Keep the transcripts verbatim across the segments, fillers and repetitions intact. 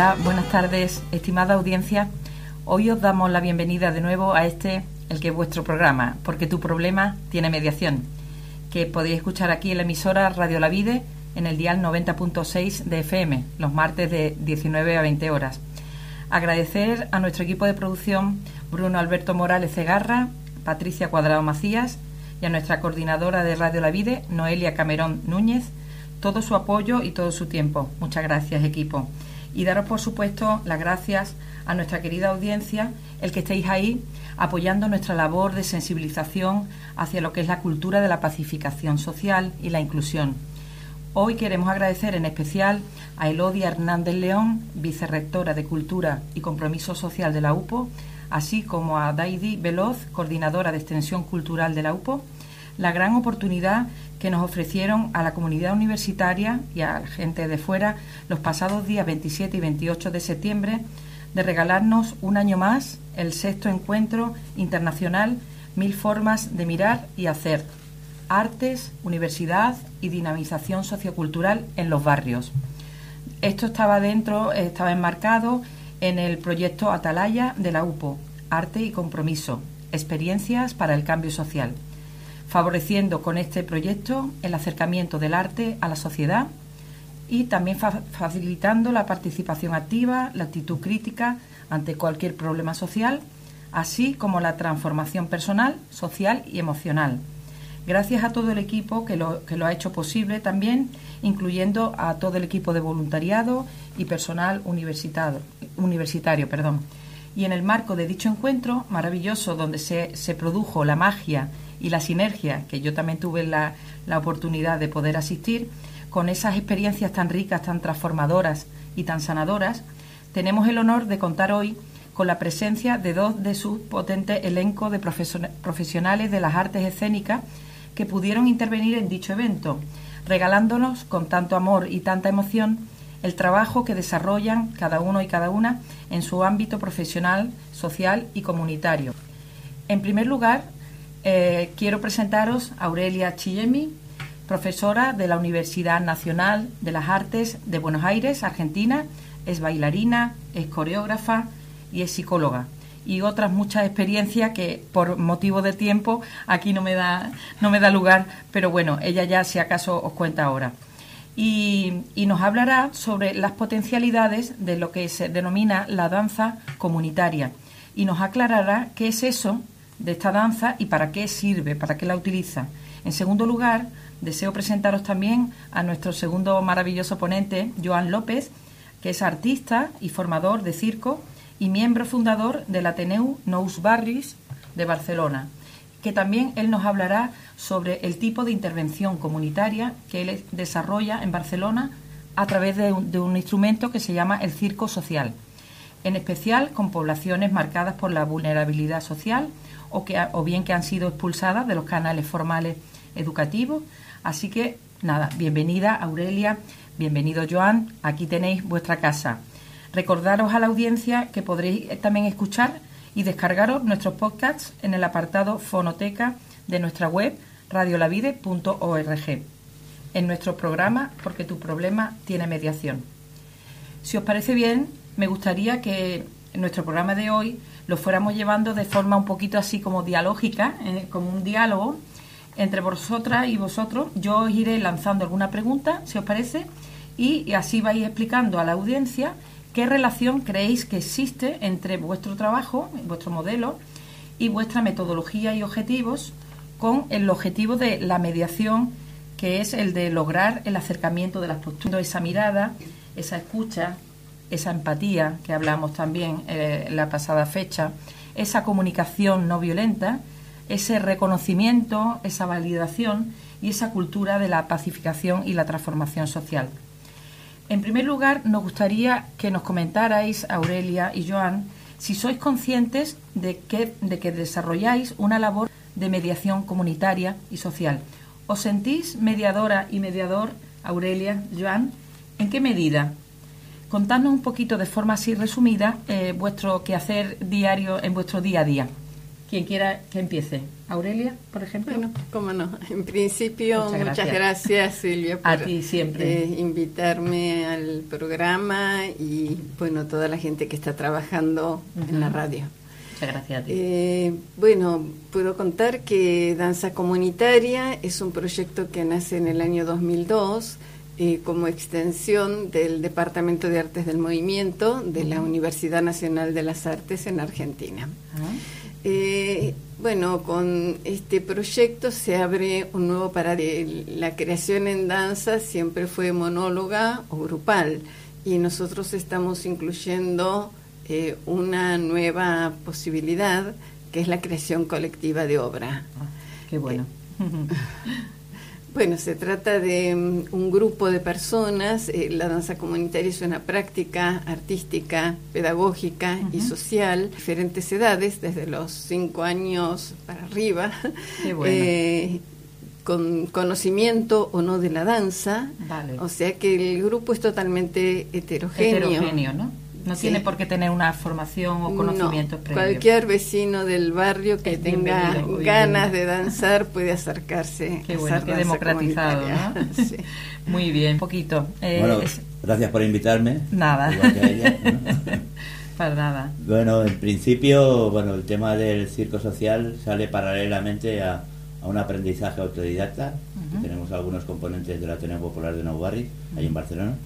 Hola, buenas tardes, estimada audiencia. Hoy os damos la bienvenida de nuevo a este, el que es vuestro programa, Porque tu problema tiene mediación, que podéis escuchar aquí en la emisora Radio La Vide en el dial noventa punto seis de F M, los martes de diecinueve a veinte horas. Agradecer a nuestro equipo de producción, Bruno Alberto Morales Cegarra, Patricia Cuadrado Macías, y a nuestra coordinadora de Radio La Vide, Noelia Camerón Núñez, todo su apoyo y todo su tiempo. Muchas gracias, equipo. Y daros, por supuesto, las gracias a nuestra querida audiencia, el que estéis ahí apoyando nuestra labor de sensibilización hacia lo que es la cultura de la pacificación social y la inclusión. Hoy queremos agradecer en especial a Elodia Hernández León, vicerrectora de Cultura y Compromiso Social de la U P O, así como a Daidi Veloz, coordinadora de Extensión Cultural de la U P O, la gran oportunidad que nos ofrecieron a la comunidad universitaria y a la gente de fuera los pasados días veintisiete y veintiocho de septiembre de regalarnos un año más el sexto encuentro internacional Mil formas de mirar y hacer, artes, universidad y dinamización sociocultural en los barrios. Esto estaba dentro, estaba enmarcado en el proyecto Atalaya de la U P O, Arte y Compromiso, experiencias para el cambio social, favoreciendo con este proyecto el acercamiento del arte a la sociedad y también fa facilitando la participación activa, la actitud crítica ante cualquier problema social, así como la transformación personal, social y emocional. Gracias a todo el equipo que lo, que lo ha hecho posible también, incluyendo a todo el equipo de voluntariado y personal universitario. universitario perdón. Y en el marco de dicho encuentro maravilloso, donde se, se produjo la magia y la sinergia, que yo también tuve la, la oportunidad de poder asistir, con esas experiencias tan ricas, tan transformadoras y tan sanadoras, tenemos el honor de contar hoy con la presencia de dos de sus potentes elencos de profesionales de las artes escénicas que pudieron intervenir en dicho evento, regalándonos con tanto amor y tanta emoción el trabajo que desarrollan cada uno y cada una en su ámbito profesional, social y comunitario. En primer lugar, eh, quiero presentaros a Aurelia Chillemi, profesora de la Universidad Nacional de las Artes de Buenos Aires, Argentina. Es bailarina, es coreógrafa y es psicóloga, y otras muchas experiencias que por motivo de tiempo aquí no me da, no me da lugar, pero bueno, ella ya si acaso os cuenta ahora. Y, y nos hablará sobre las potencialidades de lo que se denomina la danza comunitaria y nos aclarará qué es eso de esta danza y para qué sirve, para qué la utiliza. En segundo lugar, deseo presentaros también a nuestro segundo maravilloso ponente, Joan López, que es artista y formador de circo y miembro fundador del Ateneu Nous Barris de Barcelona, que también él nos hablará sobre el tipo de intervención comunitaria que él desarrolla en Barcelona a través de un, de un instrumento que se llama el circo social, en especial con poblaciones marcadas por la vulnerabilidad social o, que, o bien que han sido expulsadas de los canales formales educativos. Así que, nada, bienvenida Aurelia, bienvenido Joan, aquí tenéis vuestra casa. Recordaros a la audiencia que podréis también escuchar y descargaros nuestros podcasts en el apartado Fonoteca de nuestra web radiolavide punto org, en nuestro programa Porque tu problema tiene mediación. Si os parece bien, me gustaría que en nuestro programa de hoy lo fuéramos llevando de forma un poquito así como dialógica, eh, como un diálogo entre vosotras y vosotros. Yo os iré lanzando alguna pregunta, si os parece, y, y así vais explicando a la audiencia qué relación creéis que existe entre vuestro trabajo, vuestro modelo y vuestra metodología y objetivos con el objetivo de la mediación, que es el de lograr el acercamiento de las posturas, esa mirada, esa escucha, esa empatía que hablamos también eh, en la pasada fecha, esa comunicación no violenta, ese reconocimiento, esa validación y esa cultura de la pacificación y la transformación social. En primer lugar, nos gustaría que nos comentarais, Aurelia y Joan, si sois conscientes de que, de que desarrolláis una labor de mediación comunitaria y social. ¿Os sentís mediadora y mediador, Aurelia, Joan? ¿En qué medida? Contadnos un poquito de forma así resumida eh, vuestro quehacer diario en vuestro día a día. Quien quiera que empiece. Aurelia, por ejemplo. Bueno, cómo no. En principio, muchas gracias, muchas gracias Silvia, por a ti siempre. Eh, invitarme al programa y, bueno, toda la gente que está trabajando uh-huh. en la radio. Muchas gracias a ti. Eh, bueno, puedo contar que Danza Comunitaria es un proyecto que nace en el año dos mil dos eh, como extensión del Departamento de Artes del Movimiento de uh-huh. la Universidad Nacional de las Artes en Argentina. Uh-huh. Eh, bueno, con este proyecto se abre un nuevo paradigma. La creación en danza siempre fue monóloga o grupal y nosotros estamos incluyendo eh, una nueva posibilidad que es la creación colectiva de obra. Ah, qué bueno. Eh, Bueno, se trata de um, un grupo de personas. Eh, la danza comunitaria es una práctica artística, pedagógica uh-huh. y social, diferentes edades, desde los cinco años para arriba, Qué bueno. eh, con conocimiento o no de la danza. Vale. O sea que el grupo es totalmente heterogéneo. Heterogéneo, ¿no? No sí. tiene por qué tener una formación o conocimientos no, previos. Cualquier vecino del barrio que es tenga ganas de danzar puede acercarse. Qué bueno, qué democratizado, ¿no? Sí. Muy bien, un poquito. Eh, bueno, es... gracias por invitarme. Nada. Igual que a ella, ¿no? Para nada. Bueno, en principio, bueno, el tema del circo social sale paralelamente a, a un aprendizaje autodidacta. Uh-huh. Tenemos algunos componentes del Ateneo Popular de Nou Barris, uh-huh. ahí en Barcelona.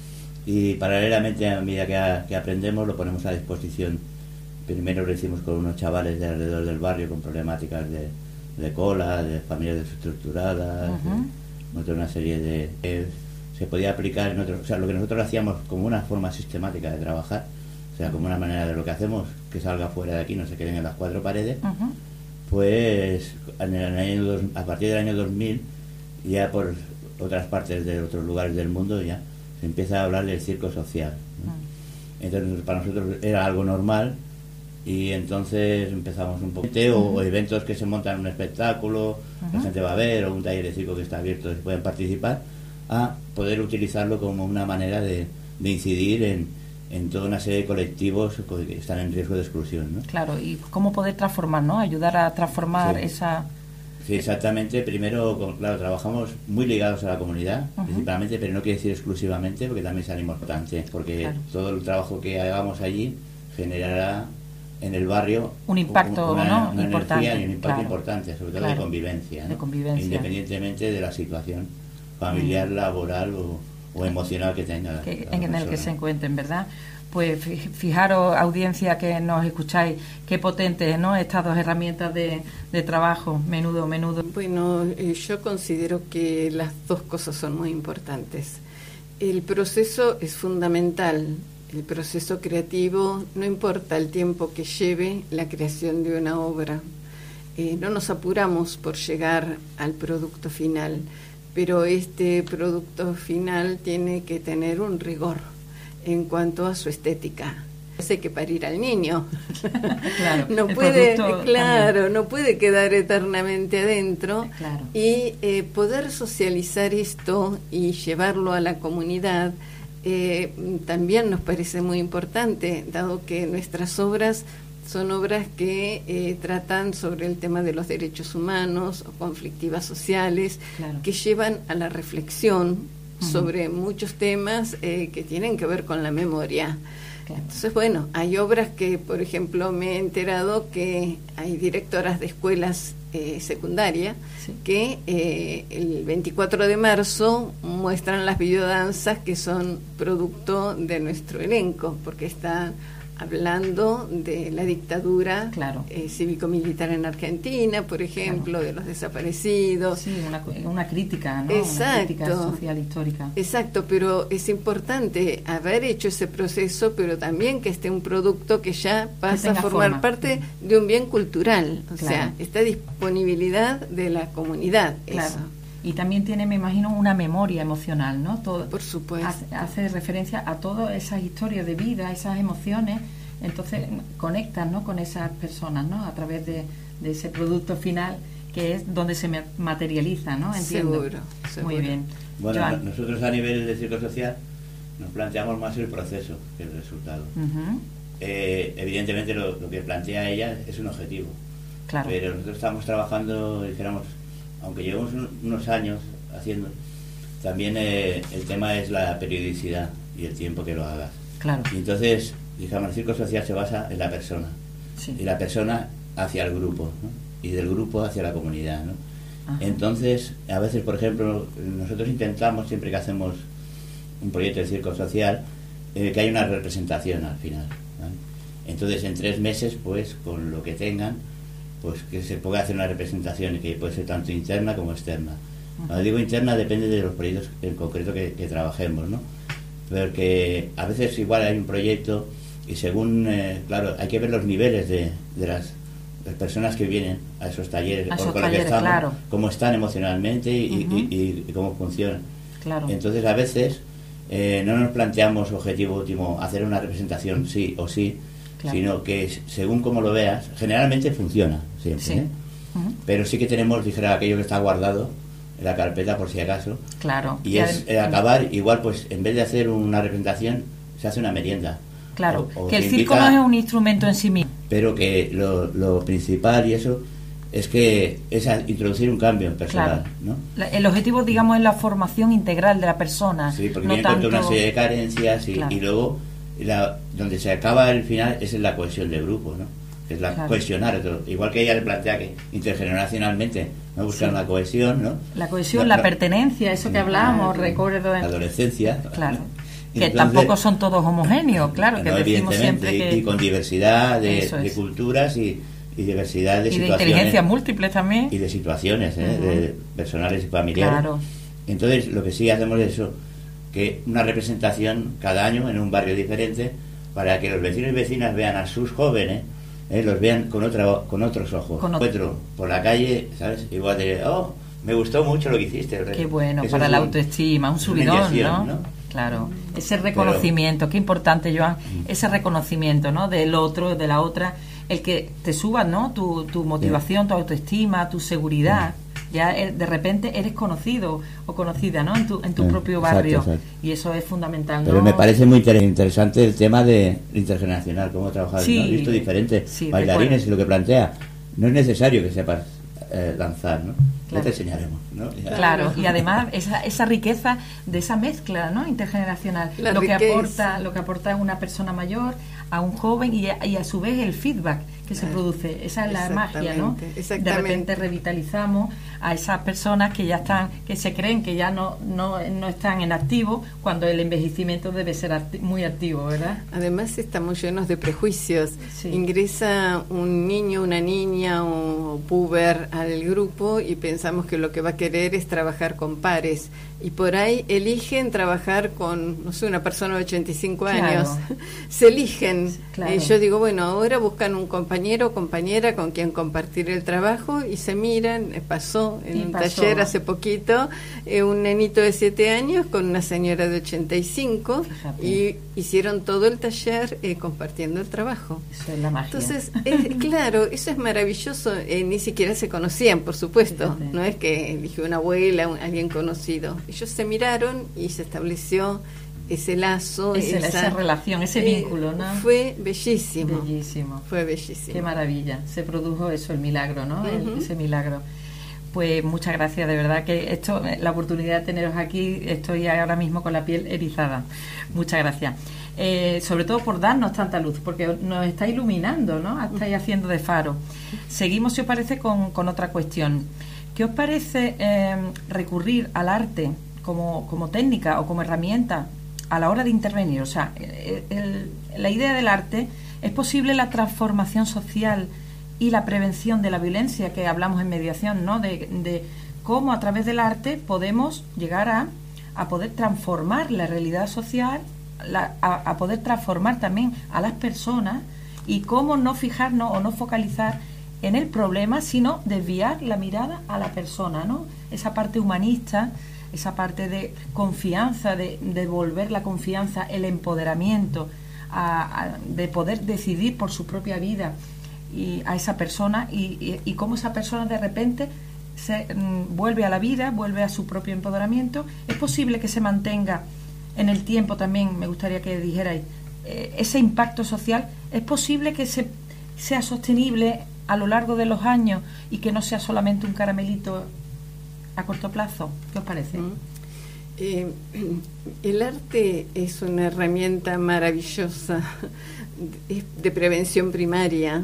Y paralelamente, a medida que, a, que aprendemos, lo ponemos a disposición. Primero lo hicimos con unos chavales de alrededor del barrio con problemáticas de, de cola, de familias desestructuradas, uh-huh. de, de una serie de... Eh, se podía aplicar en otro, o sea, lo que nosotros hacíamos como una forma sistemática de trabajar, o sea, como una manera de lo que hacemos, que salga fuera de aquí, no se queden en las cuatro paredes, uh-huh. pues en el año dos, a partir del año dos mil, ya por otras partes de otros lugares del mundo, ya se empieza a hablar del circo social, ¿no? Uh-huh. Entonces para nosotros era algo normal y entonces empezamos un poco o, uh-huh. o eventos que se montan en un espectáculo, uh-huh. la gente va a ver, o un taller de circo que está abierto, se pueden participar, a poder utilizarlo como una manera de, de incidir en, en toda una serie de colectivos que están en riesgo de exclusión, ¿no? Claro, y cómo poder transformar, ¿no? Ayudar a transformar sí. esa... Sí, exactamente. Primero, claro, trabajamos muy ligados a la comunidad, uh-huh. principalmente, pero no quiere decir exclusivamente, porque también es algo importante, porque claro. todo el trabajo que hagamos allí generará en el barrio un impacto, una, ¿no? una importante, energía y un impacto claro. importante, sobre todo claro. de convivencia, ¿no? De convivencia. Independientemente de la situación familiar, uh-huh. laboral o, o emocional que tenga. Que, en persona. El que se encuentren, ¿verdad? Pues fijaros, audiencia que nos escucháis, qué potentes, ¿no? Estas dos herramientas de, de trabajo, menudo, menudo. Bueno, eh, yo considero que las dos cosas son muy importantes. El proceso es fundamental, el proceso creativo, no importa el tiempo que lleve la creación de una obra. Eh, no nos apuramos por llegar al producto final, pero este producto final tiene que tener un rigor en cuanto a su estética. Hay que parir al niño. Claro, no puede, claro, no puede quedar eternamente adentro. Claro. Y eh, poder socializar esto y llevarlo a la comunidad eh, también nos parece muy importante, dado que nuestras obras son obras que eh, tratan sobre el tema de los derechos humanos o conflictivas sociales, claro. que llevan a la reflexión sobre uh-huh. muchos temas eh, que tienen que ver con la memoria. Claro. Entonces, bueno, hay obras que, por ejemplo, me he enterado que hay directoras de escuelas eh, secundarias sí. que eh, el veinticuatro de marzo muestran las videodanzas que son producto de nuestro elenco, porque están hablando de la dictadura claro. eh, cívico-militar en Argentina, por ejemplo, claro. de los desaparecidos. Sí, una, una crítica, ¿no? Exacto. Una crítica social histórica. Exacto, pero es importante haber hecho ese proceso, pero también que esté un producto que ya pasa a formar forma. parte de un bien cultural, o claro. sea, esta disponibilidad de la comunidad. Claro. Eso. Y también tiene, me imagino, una memoria emocional, ¿no? Todo, Por supuesto. Hace, hace referencia a todas esas historias de vida, esas emociones, entonces conectan, ¿no? Con esas personas, ¿no? A través de, de ese producto final que es donde se materializa, ¿no? Entiendo. Seguro, seguro. Muy bien. Bueno, Joan. Nosotros a nivel de circo social nos planteamos más el proceso que el resultado. Uh-huh. Eh, evidentemente lo, lo que plantea ella es un objetivo. Claro. Pero nosotros estamos trabajando, dijéramos, aunque llevamos un, unos años haciendo, también eh, el tema es la periodicidad y el tiempo que lo hagas. Claro. Y entonces, digamos, el circo social se basa en la persona. Sí. Y la persona hacia el grupo, ¿no? Y del grupo hacia la comunidad, ¿no? Ajá. Entonces, a veces, por ejemplo, nosotros intentamos, siempre que hacemos un proyecto de circo social, eh, que haya una representación al final, ¿vale? Entonces, en tres meses, pues, con lo que tengan, pues que se pueda hacer una representación que puede ser tanto interna como externa. Cuando digo interna, depende de los proyectos en concreto que, que trabajemos, ¿no? Porque a veces igual hay un proyecto y según, eh, claro, hay que ver los niveles de, de las, las personas que vienen a esos talleres, a esos con talleres, lo que estamos, claro. cómo están emocionalmente y, Uh-huh. y, y, y cómo funcionan. Claro. Entonces, a veces eh, no nos planteamos objetivo último hacer una representación sí o sí, claro. Sino que según como lo veas, generalmente funciona siempre, sí. ¿eh? Uh-huh. Pero sí que tenemos, dijera, aquello que está guardado en la carpeta por si acaso. Claro. Y, y es el, acabar, igual pues en vez de hacer una representación, se hace una merienda. Claro, o, o que el invita, circo no es un instrumento en sí mismo. Pero que lo, lo principal y eso es que es a introducir un cambio en personal, claro. ¿no? La, el objetivo, digamos, es la formación integral de la persona. Sí, porque no viene tanto... con una serie de carencias y, claro. y luego la, donde se acaba el final es en la cohesión de grupo, ¿no? Es la claro. cohesionar todo. Igual que ella le plantea que intergeneracionalmente no buscar sí. una cohesión, ¿no? La cohesión, la, la pertenencia, eso que hablábamos, la, recuerdo. La adolescencia. Claro. Que entonces, tampoco son todos homogéneos, claro, no, que decimos siempre que... Y con diversidad de, es. de culturas y, y diversidad de y situaciones. Y de inteligencias múltiples también. Y de situaciones, ¿eh? Uh-huh. de personales y familiares. Claro. Entonces, lo que sí hacemos es eso, que una representación cada año en un barrio diferente para que los vecinos y vecinas vean a sus jóvenes, ¿eh? Los vean con otra con otros ojos. Con otro por la calle, ¿sabes? Igual de, oh, me gustó mucho lo que hiciste. Qué bueno, eso para es la un, autoestima, un subidón, ¿no? ¿no? Claro, ese reconocimiento, Pero, qué importante, Joan, ese reconocimiento, ¿no? Del otro, de la otra, el que te suba, ¿no? Tu, tu motivación, tu autoestima, tu seguridad. Ya de repente eres conocido o conocida, ¿no? En tu, en tu sí, propio barrio. Exacto, exacto. Y eso es fundamental, ¿no? Pero me parece muy interesante el tema de intergeneracional, cómo trabajar, sí, ¿no? He visto diferente, sí, bailarines y lo que plantea. No es necesario que sepas eh, danzar, ¿no? Claro. Ya te enseñaremos, ¿no? Ya. Claro, y además esa, esa riqueza de esa mezcla, ¿no? Intergeneracional, La lo riqueza. que aporta, lo que aporta una persona mayor a un joven y a, y a su vez el feedback que se produce, esa es la magia, ¿no? De repente revitalizamos a esas personas que ya están, que se creen que ya no no, no están en activo, cuando el envejecimiento debe ser acti- muy activo, ¿verdad? Además estamos llenos de prejuicios. Sí. Ingresa un niño, una niña o puber al grupo y pensamos que lo que va a querer es trabajar con pares. Y por ahí eligen trabajar con, no sé, una persona de ochenta y cinco Claro. años. Se eligen. Claro. Eh, yo digo, bueno, ahora buscan un compañero o compañera con quien compartir el trabajo y se miran. Eh, pasó en Y un pasó. taller hace poquito eh, un nenito de siete años con una señora de ochenta y cinco. Fíjate. Y hicieron todo el taller eh, compartiendo el trabajo. Eso es la magia. Entonces, eh, claro, eso es maravilloso. Eh, ni siquiera se conocían, por supuesto. Fíjate. No es que eligió una abuela, un, alguien conocido. Ellos se miraron y se estableció ese lazo, Ese- esa, esa relación, ese eh, vínculo, ¿no? Fue bellísimo. Bellísimo. Fue bellísimo. Qué maravilla. Se produjo eso, el milagro, ¿no? El- Ujú. ese milagro. Pues muchas gracias, de verdad que esto, la oportunidad de teneros aquí, estoy ahora mismo con la piel erizada. Muchas gracias. Eh, sobre todo por darnos tanta luz, porque nos está iluminando, ¿no? Estáis haciendo de faro. Seguimos, si os parece, con, con otra cuestión. ¿Qué os parece eh, recurrir al arte como, como técnica o como herramienta a la hora de intervenir? O sea, el, el, la idea del arte, ¿es posible la transformación social y la prevención de la violencia que hablamos en mediación, ¿no? De, de cómo a través del arte podemos llegar a, a poder transformar la realidad social, la, a, a poder transformar también a las personas, y cómo no fijarnos o no focalizar en el problema, sino desviar la mirada a la persona, ¿no? Esa parte humanista, esa parte de confianza, de devolver la confianza, el empoderamiento, a, a, de poder decidir por su propia vida, y a esa persona, y, y, y cómo esa persona de repente se mm, vuelve a la vida, vuelve a su propio empoderamiento. Es posible que se mantenga en el tiempo también, me gustaría que dijerais, eh, ese impacto social, es posible que se, sea sostenible a lo largo de los años y que no sea solamente un caramelito a corto plazo? ¿Qué os parece? Mm. Eh, el arte es una herramienta maravillosa de, de prevención primaria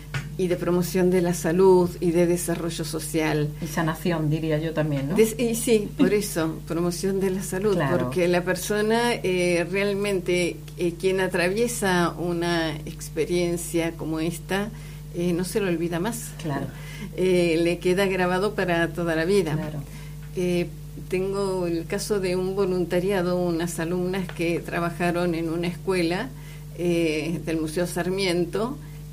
y de promoción de la salud y de desarrollo social. Y sanación, diría yo también, ¿no? Des, y sí, por eso, promoción de la salud, claro. Porque la persona eh, realmente, eh, quien atraviesa una experiencia como esta, eh, no se lo olvida más. Claro. Eh, le queda grabado para toda la vida. Claro. Eh, tengo el caso de un voluntariado, unas alumnas que trabajaron en una escuela eh, del Museo Sarmiento,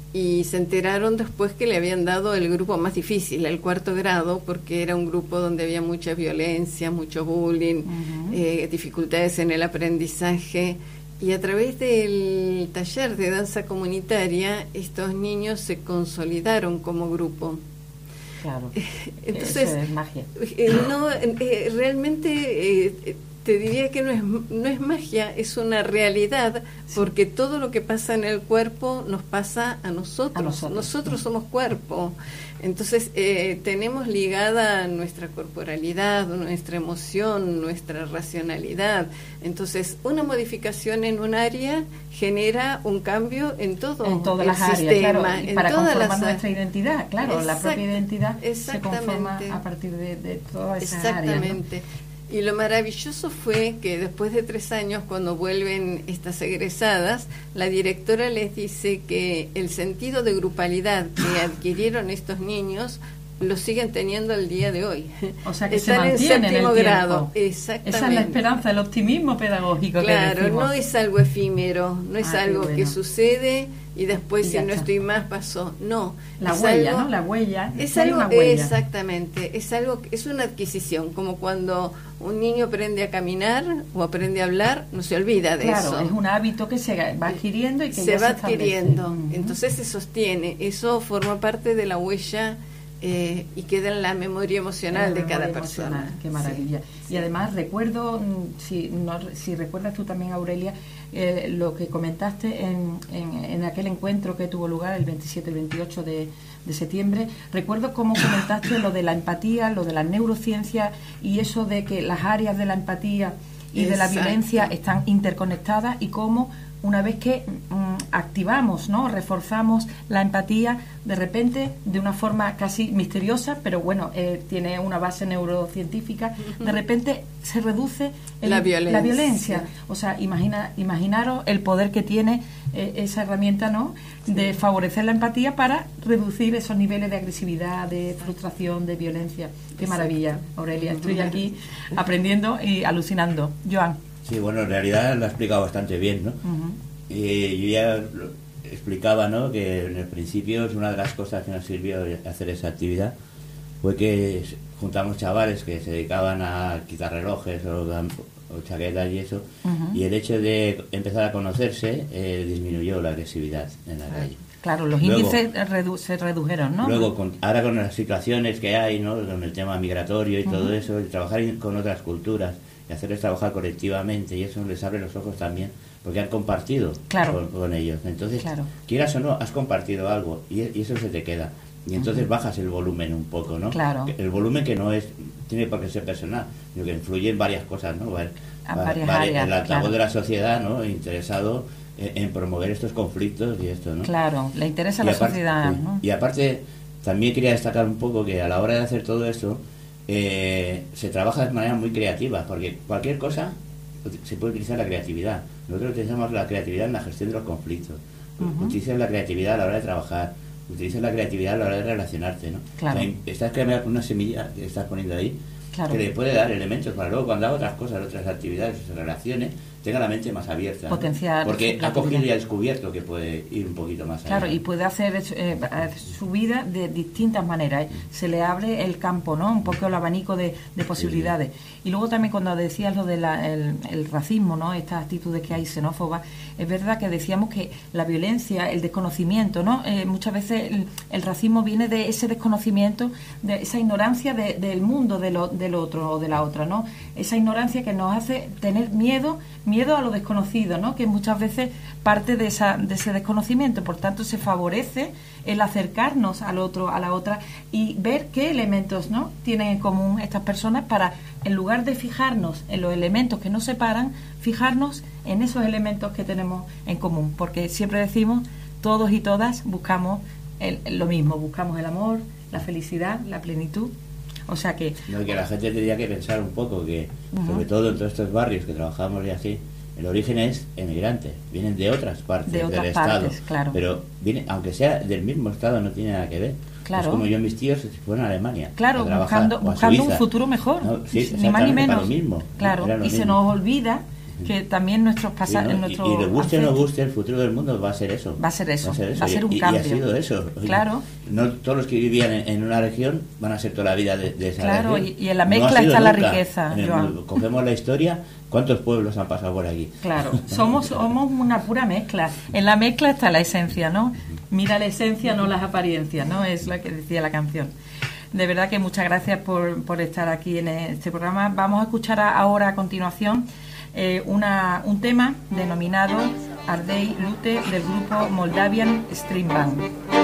y se enteraron después que le habían dado el grupo más difícil, el cuarto grado, porque era un grupo donde había mucha violencia, mucho bullying, uh-huh. eh, dificultades en el aprendizaje, y a través del taller de danza comunitaria estos niños se consolidaron como grupo. Claro. Entonces, eso es magia. Eh, no, eh, realmente eh, te diría que no es, no es magia, es una realidad, sí. Porque todo lo que pasa en el cuerpo nos pasa a nosotros. A nosotros, nosotros sí. Somos cuerpo. Entonces, eh, tenemos ligada nuestra corporalidad, nuestra emoción, nuestra racionalidad. Entonces, una modificación en un área genera un cambio en todo en todas el las áreas, sistema, claro, y en para todas conformar las nuestra identidad, claro, Exact, la propia identidad se conforma a partir de, de todas esas áreas. Exactamente. ¿No? Y lo maravilloso fue que después de tres años, cuando vuelven estas egresadas, la directora les dice que el sentido de grupalidad que adquirieron estos niños lo siguen teniendo el día de hoy. O sea, que están se mantienen en séptimo en el grado. Tiempo. Exactamente. Esa es la esperanza, el optimismo pedagógico. Claro, que decimos. No es algo efímero, no es ah, algo bueno. que sucede y después, y si no está. estoy más, pasó. No. La es huella, algo, ¿no? La huella. Es Hay algo, una huella. Exactamente. Es algo, es una adquisición, como cuando un niño aprende a caminar o aprende a hablar, no se olvida de claro, eso. Es un hábito que se va adquiriendo y que se ya va se adquiriendo. Uh-huh. Entonces se sostiene. Eso forma parte de la huella. Eh, y queda en la memoria emocional la de memoria cada emocional. persona. Qué maravilla. Sí, y además sí. recuerdo, si, no, si recuerdas tú también, Aurelia, eh, lo que comentaste en, en, en aquel encuentro que tuvo lugar el veintisiete y veintiocho de, de septiembre, recuerdo cómo comentaste lo de la empatía, lo de la neurociencia y eso de que las áreas de la empatía y Exacto. de la violencia están interconectadas y cómo una vez que mm, activamos, ¿no? reforzamos la empatía, de repente, de una forma casi misteriosa, pero bueno, eh, tiene una base neurocientífica, de repente se reduce el, la, violencia. la violencia. O sea, imagina, imaginaros el poder que tiene eh, esa herramienta, ¿no? de sí. favorecer la empatía para reducir esos niveles de agresividad, de frustración, de violencia. Qué maravilla, Aurelia. Estoy aquí aprendiendo y alucinando. Joan. Sí, bueno, en realidad lo ha explicado bastante bien, ¿no? Uh-huh. Y yo ya explicaba, ¿no?, que en el principio es una de las cosas que nos sirvió hacer esa actividad fue que juntamos chavales que se dedicaban a quitar relojes o, o chaquetas y eso, uh-huh. y el hecho de empezar a conocerse eh, disminuyó la agresividad en la calle. Claro, los luego, índices redu- se redujeron, ¿no? Luego, con, ahora con las situaciones que hay, ¿no?, con el tema migratorio y uh-huh. todo eso, y trabajar con otras culturas y hacerles trabajar colectivamente, y eso les abre los ojos también, porque han compartido claro. con, con ellos. Entonces, claro. quieras o no, has compartido algo, y, y eso se te queda. Y entonces uh-huh. bajas el volumen un poco, ¿no? Claro. El volumen que no es tiene por qué ser personal, sino que influye en varias cosas, ¿no? Va, a va, varias va, áreas, el altavoz claro. de la sociedad, ¿no?, interesado en, en promover estos conflictos y esto, ¿no? Claro, le interesa a la aparte, sociedad, sí. ¿no? Y aparte, también quería destacar un poco que a la hora de hacer todo esto, Eh, se trabaja de manera muy creativa, porque cualquier cosa se puede utilizar la creatividad. Nosotros utilizamos la creatividad en la gestión de los conflictos, uh-huh. utilizas la creatividad a la hora de trabajar, utilizas la creatividad a la hora de relacionarte, ¿no? Claro. O sea, estás creando una semilla que estás poniendo ahí, claro. que le puede dar elementos para luego cuando haga otras cosas, otras actividades, otras relaciones, tenga la mente más abierta, potenciar, ¿no? Porque ha cogido y ha descubierto que puede ir un poquito más allá. Claro, y puede hacer eh, su vida de distintas maneras, ¿eh? Se le abre el campo, ¿no? Un poco el abanico de, de posibilidades. Sí. Y luego también cuando decías lo del el, el racismo, ¿no?, estas actitudes que hay xenófobas, es verdad que decíamos que la violencia, el desconocimiento, ¿no? Eh, muchas veces el, el racismo viene de ese desconocimiento, de esa ignorancia de, del mundo de lo, del otro o de la otra, ¿no? Esa ignorancia que nos hace tener miedo, miedo miedo a lo desconocido, ¿no? Que muchas veces parte de, esa, de ese desconocimiento. Por tanto, se favorece el acercarnos al otro, a la otra, y ver qué elementos, ¿no?, tienen en común estas personas, para, en lugar de fijarnos en los elementos que nos separan, fijarnos en esos elementos que tenemos en común. Porque siempre decimos, todos y todas buscamos el, lo mismo, buscamos el amor, la felicidad, la plenitud. O sea que... No, que la gente tendría que pensar un poco que, uh-huh. sobre todo en todos estos barrios que trabajamos y así, el origen es emigrante, vienen de otras partes de otras del partes, Estado, claro. Pero viene, aunque sea del mismo Estado, no tiene nada que ver. Claro. Es como yo, mis tíos se fueron a Alemania. Claro, a trabajar, buscando, buscando un futuro mejor, no, sí, ni más ni menos. Lo mismo, claro, lo y mismo. Se nos olvida que también nuestros pasajes, sí, ¿no? nuestro y, y le guste o no guste, el futuro del mundo va a ser eso. Va a ser eso, va a ser, eso. Va a ser y, un y, cambio. Y ha sido eso. Claro. No todos los que vivían en, en una región van a ser toda la vida de, de esa claro, región. Y, y en la mezcla no está nunca. la riqueza. En el, Joan. Cogemos la historia, ¿cuántos pueblos han pasado por aquí? Claro, somos, somos una pura mezcla. En la mezcla está la esencia, ¿no? Mira la esencia, no las apariencias, ¿no? Es lo que decía la canción. De verdad que muchas gracias por, por estar aquí en este programa. Vamos a escuchar a, ahora a continuación eh, una, un tema denominado Ardei Lute del grupo Moldavian String Band.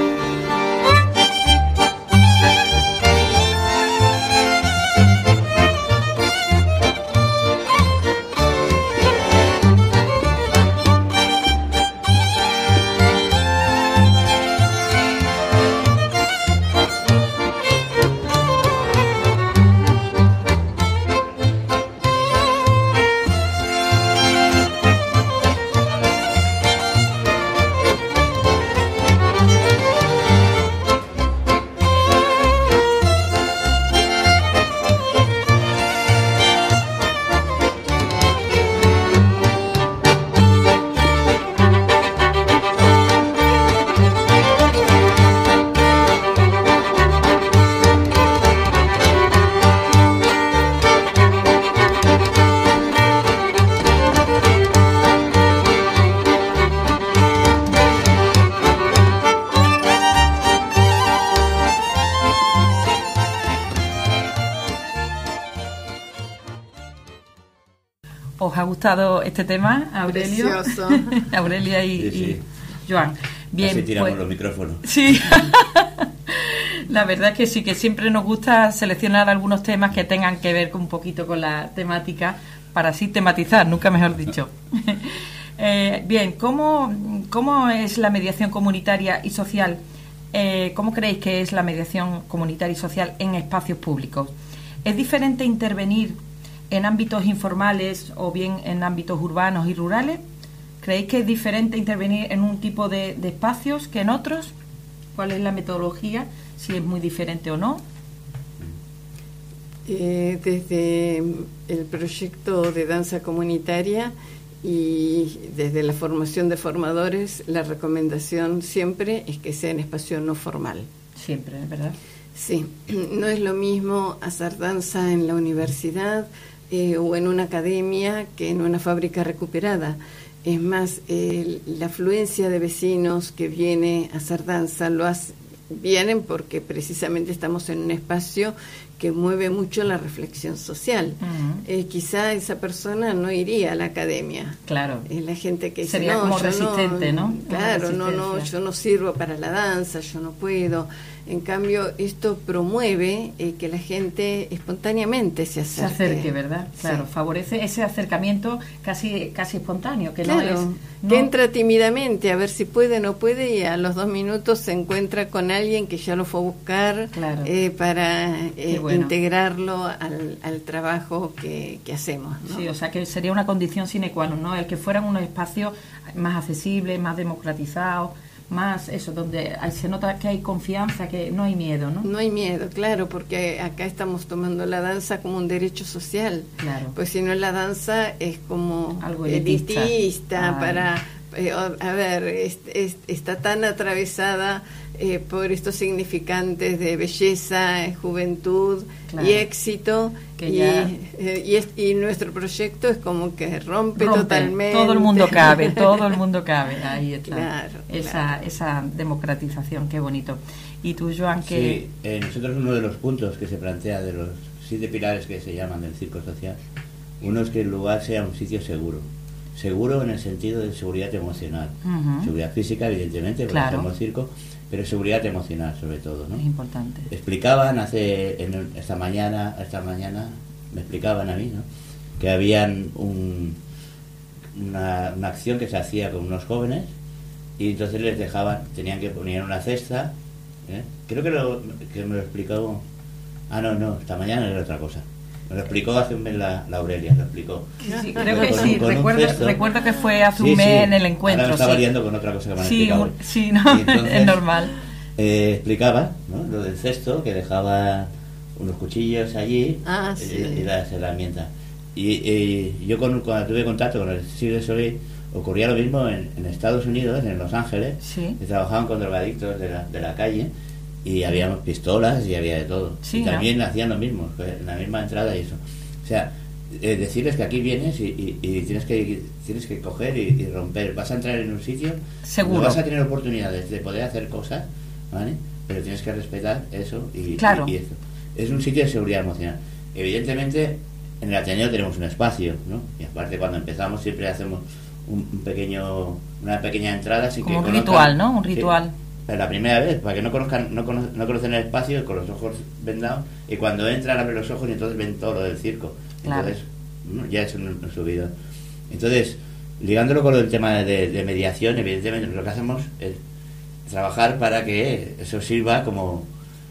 ¿Os ha gustado este tema, Aurelio? Precioso. Aurelia y, sí, sí. y Joan. Bien, así tiramos pues, los micrófonos. Sí. La verdad es que sí, que siempre nos gusta seleccionar algunos temas que tengan que ver con un poquito con la temática, para así tematizar, nunca mejor dicho. eh, bien, ¿cómo, ¿cómo es la mediación comunitaria y social? Eh, ¿Cómo creéis que es la mediación comunitaria y social en espacios públicos? ¿Es diferente intervenir en ámbitos informales o bien en ámbitos urbanos y rurales? ¿Creéis que es diferente intervenir en un tipo de, de espacios que en otros? ¿Cuál es la metodología? Si es muy diferente o no. Eh, desde el proyecto de danza comunitaria y desde la formación de formadores, la recomendación siempre es que sea en espacio no formal. Siempre, ¿verdad? Sí, no es lo mismo hacer danza en la universidad eh, o en una academia que en una fábrica recuperada. Es más, eh, la afluencia de vecinos que viene a hacer danza lo hace, vienen porque precisamente estamos en un espacio que mueve mucho la reflexión social. Uh-huh. Eh, quizá esa persona no iría a la academia. Claro. Es la gente que sería dice, no, como yo resistente, no, ¿no? Claro, no, no, yo no sirvo para la danza, yo no puedo. En cambio, esto promueve eh, que la gente espontáneamente se acerque. Se acerque, ¿verdad? Claro, sí. Favorece ese acercamiento casi casi espontáneo, que claro, no es... No... que entra tímidamente a ver si puede o no puede, y a los dos minutos se encuentra con alguien que ya lo fue a buscar, claro. eh, para eh, bueno. integrarlo al, al trabajo que, que hacemos, ¿no? Sí, o sea que sería una condición sine qua non, ¿no? El que fueran unos espacios más accesibles, más democratizados, más eso, donde se nota que hay confianza, que no hay miedo, ¿no? No hay miedo, claro, porque acá estamos tomando la danza como un derecho social. Claro. Pues si no, la danza es como algo elitista, elitista para... Eh, a ver, es, es, está tan atravesada eh, por estos significantes de belleza, eh, juventud, claro, y éxito, que ya... y, eh, y, es, y nuestro proyecto es como que rompe, rompe totalmente. Todo el mundo cabe, todo el mundo cabe, ahí está, claro, esa, claro. esa democratización, qué bonito. ¿Y tú, Joan, qué...? Sí, eh, nosotros uno de los puntos que se plantea de los siete pilares que se llaman del circo social, uno es que el lugar sea un sitio seguro. seguro en el sentido de seguridad emocional. Uh-huh. Seguridad física, evidentemente, porque claro. somos circo, pero seguridad emocional sobre todo, ¿no? Es importante. Explicaban hace en, esta mañana, esta mañana me explicaban a mí, ¿no?, que habían un, una, una acción que se hacía con unos jóvenes y entonces les dejaban, tenían que poner una cesta, ¿eh? Creo que, lo, que me lo explicó, ah no, no, esta mañana era otra cosa. Me lo explicó hace un mes la, la Aurelia, lo explicó. Sí, creo que sí, un, recuerdo, cesto, recuerdo que fue hace un sí, mes sí, en el encuentro. Ahora me estaba sí. liando con otra cosa que me han sí, explicado. Un, sí, no, entonces, es normal. Eh, explicaba, ¿no?, lo del cesto, que dejaba unos cuchillos allí, ah, sí. y, y las herramientas. Y, y yo con, cuando tuve contacto con el Cirque du Soleil, ocurría lo mismo en, en Estados Unidos, en Los Ángeles, sí. que trabajaban con drogadictos de la, de la calle, y había pistolas y había de todo. Sí, y también ¿no? hacían lo mismo, en la misma entrada y eso. O sea, eh, decirles que aquí vienes y, y, y tienes que tienes que coger y, y romper. Vas a entrar en un sitio, seguro, vas a tener oportunidades de poder hacer cosas, ¿vale?, pero tienes que respetar eso y, claro. y, y eso. Es un sitio de seguridad emocional. Evidentemente, en el Ateneo tenemos un espacio, ¿no? Y aparte, cuando empezamos siempre hacemos un, un pequeño una pequeña entrada sin como que un conozcan, ritual, ¿no? Un ritual. Sí, pero la primera vez, para que no conozcan, no, cono, no conocen el espacio, con los ojos vendados, y cuando entran abren los ojos y entonces ven todo lo del circo. Entonces, claro. ya es un, un subido. Entonces, ligándolo con el tema de, de mediación, evidentemente lo que hacemos es trabajar para que eso sirva como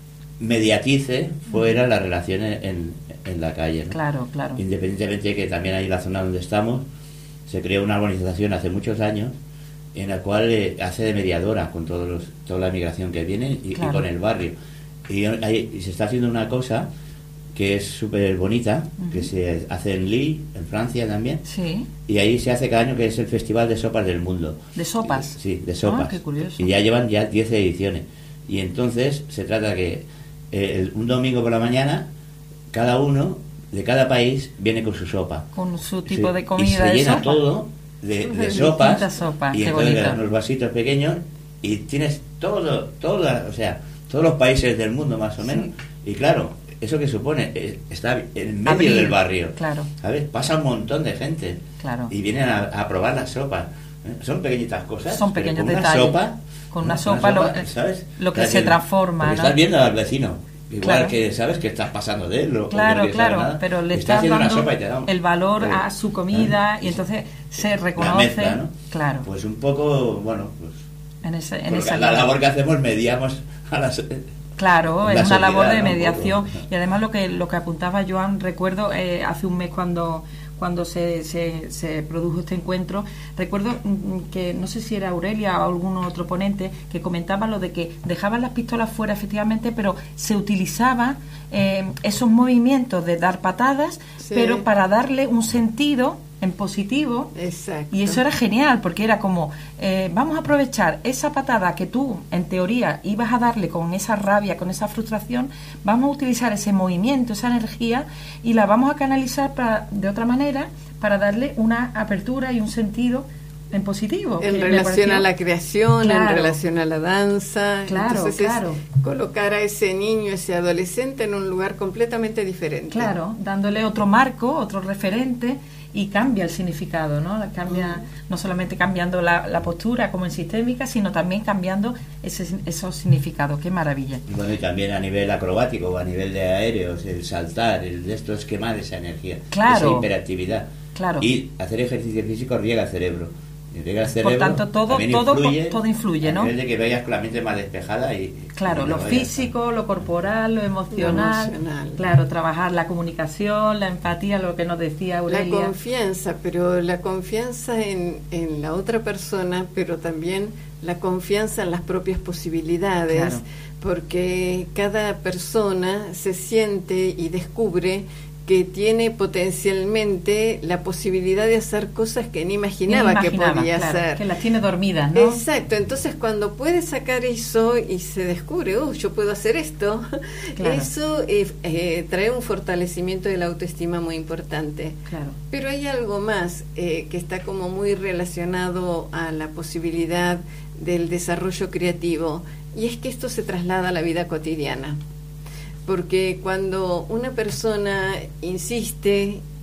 mediatice fuera las relaciones en, en la calle, ¿no? Claro, claro. Independientemente de que también ahí en la zona donde estamos se creó una organización hace muchos años en la cual eh, hace de mediadora con todos los, toda la migración que viene y, claro. y con el barrio. Y, hay, y se está haciendo una cosa que es súper bonita, uh-huh. que se hace en Lille, en Francia también. Sí. Y ahí se hace cada año, que es el Festival de Sopas del Mundo. ¿De sopas? Sí, de sopas. Ah, qué curioso. Y ya llevan ya diez ediciones. Y entonces se trata que eh, el, un domingo por la mañana, cada uno de cada país viene con su sopa. Con su tipo sí. de comida. Y se de llena sopa. todo de, de sopas. sopas. Y qué entonces le bonito. dan unos vasitos pequeños y tienes todo, todo, o sea, todos los países del mundo más o menos. Sí. Y claro, eso que supone, eh, está en medio Abrir, del barrio. Claro. ¿Sabes? Pasa un montón de gente. Claro. Y vienen a, a probar las sopas. ¿Eh? Son pequeñitas cosas. Son pequeños con detalles. Una sopa, con una ¿no? sopa, una sopa lo, ¿sabes? lo que o sea, se que, transforma, ¿no? Estás viendo al vecino. Igual claro. que sabes que estás pasando de él. O, claro, o que claro. nada, pero le estás estás dando sopa y te da un, el valor eh, a su comida eh, y entonces se reconoce. Mezcla, ¿no? Claro. Pues un poco, bueno, pues. En ese, en esa la labor que hacemos mediamos a las. Claro, es una sociedad, labor de ¿no? mediación. Y además lo que lo que apuntaba Joan, recuerdo eh, hace un mes cuando cuando se, se, se produjo este encuentro, recuerdo que no sé si era Aurelia o algún otro ponente que comentaba lo de que dejaban las pistolas fuera efectivamente, pero se utilizaba eh, esos movimientos de dar patadas, sí. pero para darle un sentido en positivo. Exacto. Y eso era genial porque era como eh, vamos a aprovechar esa patada que tú en teoría ibas a darle con esa rabia, con esa frustración, vamos a utilizar ese movimiento, esa energía y la vamos a canalizar para, de otra manera para darle una apertura y un sentido en positivo. En relación pareció, a la creación, claro, en relación a la danza. Claro, Entonces claro. es colocar a ese niño, ese adolescente en un lugar completamente diferente. Claro, dándole otro marco, otro referente y cambia el significado, ¿no? Cambia, mm. no solamente cambiando la, la postura como en sistémica, sino también cambiando ese, esos significados. ¡Qué maravilla! Y bueno, y también a nivel acrobático, a nivel de aéreos, el saltar, el de esto es quemar esa energía, claro, esa hiperactividad. Claro. Y hacer ejercicio físico riega el cerebro. Y riega el cerebro. Por tanto, todo, todo, influye, todo influye, ¿no? A nivel de que vayas con la mente más despejada y... Claro, y lo vayas, físico, lo corporal, lo emocional, lo emocional. Claro, trabajar la comunicación, la empatía, lo que nos decía Aurelia. La confianza, pero la confianza en, en la otra persona, pero también la confianza en las propias posibilidades, claro, porque cada persona se siente y descubre que tiene potencialmente la posibilidad de hacer cosas que ni imaginaba, ni imaginaba que podía claro, hacer. Que las tiene dormidas, ¿no? Exacto, entonces cuando puede sacar eso y se descubre, oh, yo puedo hacer esto, claro, eso eh, eh, trae un fortalecimiento de la autoestima muy importante. Claro. Pero hay algo más eh, que está como muy relacionado a la posibilidad del desarrollo creativo, y es que esto se traslada a la vida cotidiana. Porque cuando una persona insiste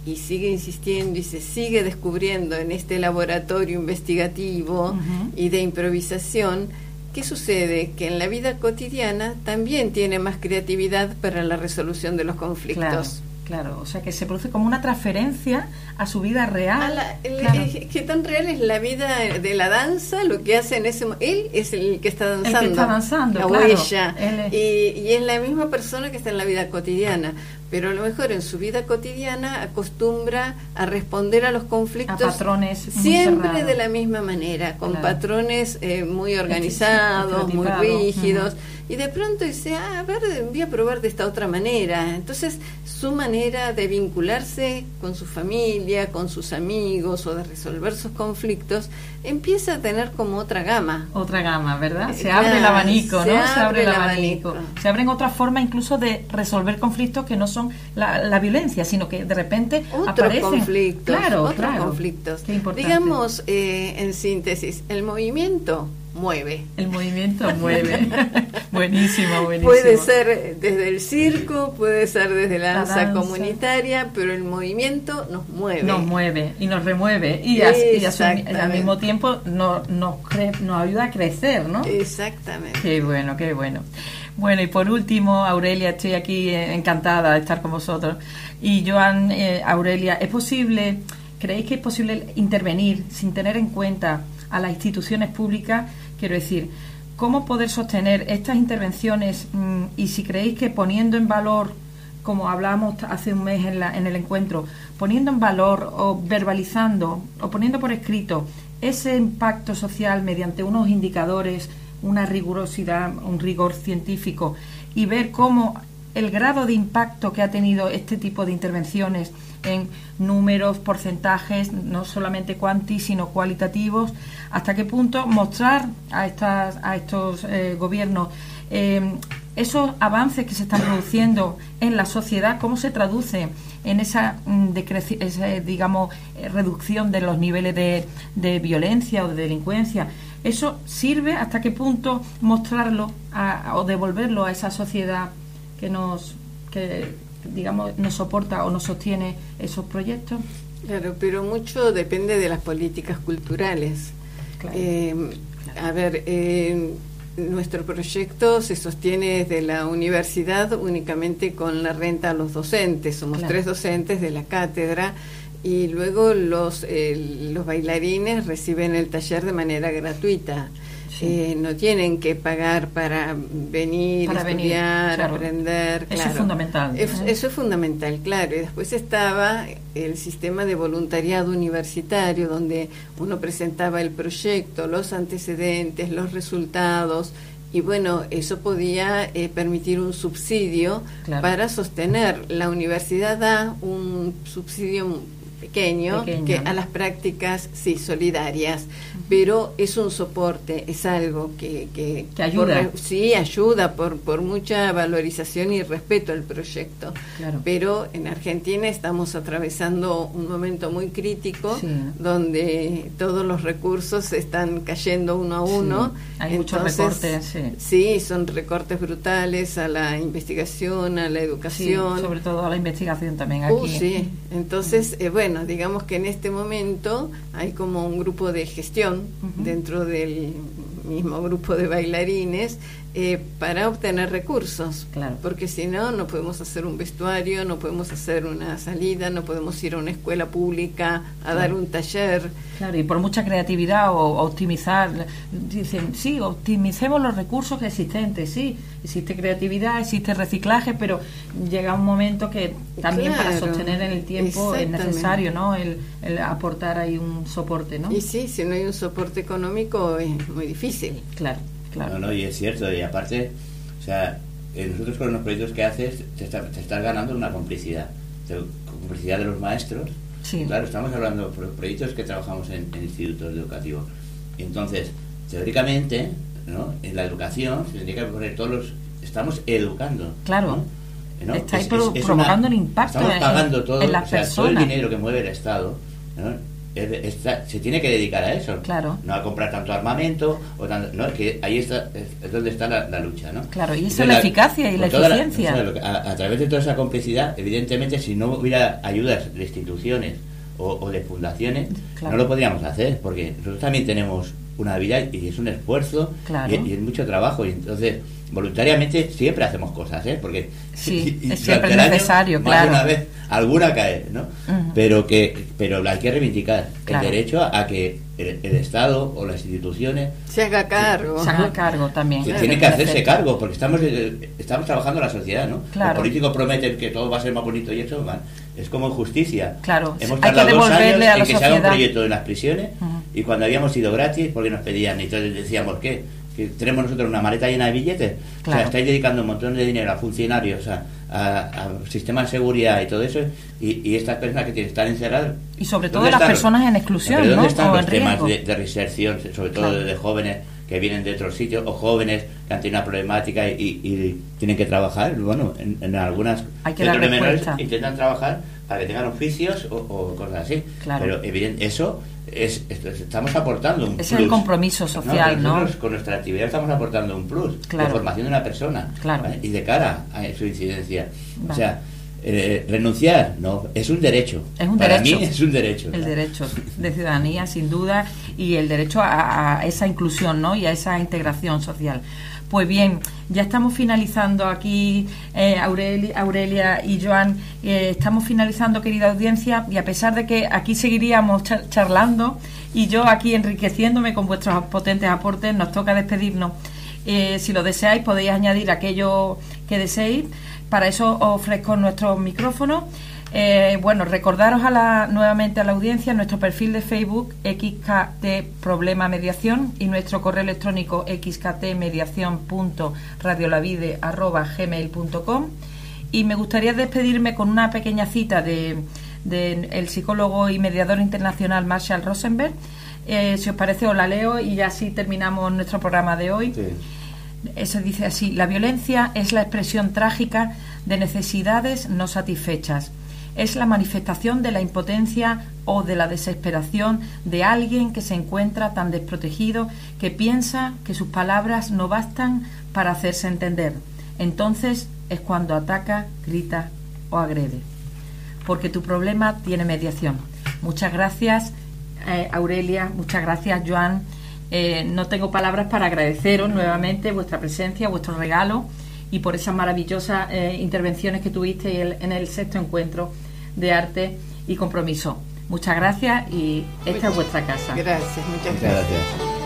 y sigue insistiendo y se sigue descubriendo en este laboratorio investigativo uh-huh. y de improvisación, ¿qué sucede? Que en la vida cotidiana también tiene más creatividad para la resolución de los conflictos. Claro. Claro, o sea que se produce como una transferencia a su vida real. La, el, claro. el, ¿Qué tan real es la vida de la danza? Lo que hace en ese momento. Él es el que está danzando. El que está danzando, la claro. huella. Es... Y, y es la misma persona que está en la vida cotidiana. Pero a lo mejor en su vida cotidiana acostumbra a responder a los conflictos. A patrones siempre de la misma manera, con claro. patrones eh, muy organizados, muy rígidos. Uh-huh. Y de pronto dice, ah, a ver, voy a probar de esta otra manera. Entonces, su manera de vincularse con su familia, con sus amigos o de resolver sus conflictos empieza a tener como otra gama. Otra gama, ¿verdad? Se claro, abre el abanico, se ¿no? Abre se abre el, el abanico. abanico. Se abren otras formas incluso de resolver conflictos que no son la, la violencia, sino que de repente otros aparecen conflictos. Claro, otros claro. conflictos. Qué importante. Digamos, eh, en síntesis, el movimiento mueve. El movimiento mueve. buenísimo, buenísimo. Puede ser desde el circo, puede ser desde la, la danza, danza comunitaria, pero el movimiento nos mueve. Nos mueve y nos remueve y, a, y a su, al mismo tiempo nos, nos, cre, nos ayuda a crecer, ¿no? Exactamente. Qué bueno, qué bueno. Bueno, y por último, Aurelia, estoy aquí encantada de estar con vosotros. Y Joan, eh, Aurelia, ¿es posible, creéis que es posible intervenir sin tener en cuenta a las instituciones públicas? Quiero decir, ¿cómo poder sostener estas intervenciones mmm, y si creéis que poniendo en valor, como hablábamos hace un mes en, la, en el encuentro, poniendo en valor o verbalizando o poniendo por escrito ese impacto social mediante unos indicadores, una rigurosidad, un rigor científico y ver cómo el grado de impacto que ha tenido este tipo de intervenciones en números, porcentajes, no solamente cuanti, sino cualitativos, hasta qué punto mostrar a estas a estos eh, gobiernos eh, esos avances que se están produciendo en la sociedad, cómo se traduce en esa, decreci- esa digamos, eh, reducción de los niveles de, de violencia o de delincuencia. ¿Eso sirve? ¿Hasta qué punto mostrarlo a, o devolverlo a esa sociedad que nos que digamos nos soporta o nos sostiene esos proyectos? Claro, pero mucho depende de las políticas culturales. Claro, eh, claro. A ver, eh, nuestro proyecto se sostiene desde la universidad únicamente con la renta a los docentes. Somos claro. tres docentes de la cátedra y luego los eh, los bailarines reciben el taller de manera gratuita. Sí. Eh, no tienen que pagar para venir, para estudiar, venir, claro. aprender. Eso claro. es fundamental. Es, eso es fundamental, claro. Y después estaba el sistema de voluntariado universitario, donde uno presentaba el proyecto, los antecedentes, los resultados, y bueno, eso podía eh, permitir un subsidio claro. para sostener. La universidad da un subsidio pequeño, pequeño que ¿no? a las prácticas sí solidarias, uh-huh. pero es un soporte, es algo que que, que ayuda, por, sí ayuda por por mucha valorización y respeto al proyecto. Claro. Pero en Argentina estamos atravesando un momento muy crítico, sí. donde todos los recursos están cayendo uno a uno. Sí. Hay Entonces, muchos recortes, sí. sí, son recortes brutales a la investigación, a la educación, sí, sobre todo a la investigación también aquí. Uh, sí, entonces eh, bueno. Bueno, digamos que en este momento hay como un grupo de gestión uh-huh. dentro del mismo grupo de bailarines eh, para obtener recursos, claro. porque si no, no podemos hacer un vestuario, no podemos hacer una salida, no podemos ir a una escuela pública a claro. dar un taller. Claro, y por mucha creatividad o optimizar, dicen, sí, optimicemos los recursos existentes, sí, existe creatividad, existe reciclaje, pero llega un momento que también claro, para sostener en el tiempo es necesario, ¿no? El, el aportar ahí un soporte, ¿no? Y sí, si no hay un soporte económico es muy difícil. Claro, claro. No, no, y es cierto, y aparte, o sea, nosotros con los proyectos que haces te, está, te estás ganando una complicidad, de, complicidad de los maestros. Sí. Claro, estamos hablando de proyectos que trabajamos en, en institutos educativos. Entonces, teóricamente, ¿no? En la educación se tendría que poner todos los... Estamos educando. Claro. ¿no? Estáis es, es, es provocando una, un impacto estamos pagando en, todo, en las o sea, personas. todo el dinero que mueve el Estado, ¿no? es, está, se tiene que dedicar a eso. Claro. No a comprar tanto armamento, o tanto, no, que ahí está, es donde está la, la lucha, ¿no? Claro, y esa es la eficacia y la eficiencia. La, o sea, a, a través de toda esa complicidad, evidentemente, si no hubiera ayudas de instituciones o, o de fundaciones, claro, no lo podríamos hacer, porque nosotros también tenemos una vida y es un esfuerzo, claro, y, y es mucho trabajo, y entonces voluntariamente siempre hacemos cosas, ¿eh? Porque sí, y, y es siempre es necesario, año, claro, más de una vez alguna cae, ¿no? Uh-huh. Pero que pero hay que reivindicar, claro, el derecho a, a que el, el Estado o las instituciones se haga cargo, se haga cargo también, que tiene que hacerse cargo, porque estamos estamos trabajando la sociedad, ¿no? Claro. Los políticos prometen que todo va a ser más bonito y eso, man, es como injusticia. Claro, hemos tardado dos años en que sociedad. se haga un proyecto en las prisiones, uh-huh, y cuando habíamos ido gratis, porque nos pedían, y entonces decíamos ¿qué? Que tenemos nosotros una maleta llena de billetes, claro, o sea, estáis dedicando un montón de dinero a funcionarios, a, a, a sistemas de seguridad y todo eso, y, y estas personas que tienen que estar encerradas, y sobre todo las personas en exclusión, ¿dónde ¿no? están o los temas riesgo de, de reinserción, sobre todo, claro, de, de jóvenes que vienen de otros sitios, o jóvenes que han tenido una problemática y, y, y tienen que trabajar? Bueno, en, en algunas hay que dar respuesta. Intentan trabajar para que tengan oficios o, o cosas así, claro, pero evidente, eso es, estamos aportando un es plus. el compromiso social, ¿no? Nosotros, con nuestra actividad estamos aportando un plus, claro, de formación de una persona, claro, ¿vale? Y de cara a su incidencia, vale, o sea, eh, renunciar no es un derecho, es un para derecho, mí es un derecho, el ¿no? derecho de ciudadanía, sin duda, y el derecho a, a esa inclusión, ¿no? Y a esa integración social. Pues bien, ya estamos finalizando aquí, eh, Aurelia, Aurelia y Joan, eh, estamos finalizando, querida audiencia, y a pesar de que aquí seguiríamos char- charlando y yo aquí enriqueciéndome con vuestros potentes aportes, nos toca despedirnos. Eh, si lo deseáis, podéis añadir aquello que deseéis. Para eso os ofrezco nuestros micrófonos. Eh, bueno, recordaros a la, nuevamente a la audiencia nuestro perfil de Facebook X K T Problema Mediación y nuestro correo electrónico x k t mediación punto radiolavide arroba gmail punto com. Y me gustaría despedirme con una pequeña cita de, de el psicólogo y mediador internacional Marshall Rosenberg. Eh, si os parece, os la leo y ya así terminamos nuestro programa de hoy. Sí. Eso dice así: la violencia es la expresión trágica de necesidades no satisfechas. Es la manifestación de la impotencia o de la desesperación de alguien que se encuentra tan desprotegido que piensa que sus palabras no bastan para hacerse entender. Entonces es cuando ataca, grita o agrede. Porque tu problema tiene mediación. Muchas gracias, eh, Aurelia, muchas gracias, Joan. Eh, no tengo palabras para agradeceros nuevamente vuestra presencia, vuestro regalo y por esas maravillosas eh, intervenciones que tuviste el, en el sexto encuentro de arte y compromiso. Muchas gracias y esta muchas, es vuestra casa. Gracias, muchas, muchas gracias. gracias.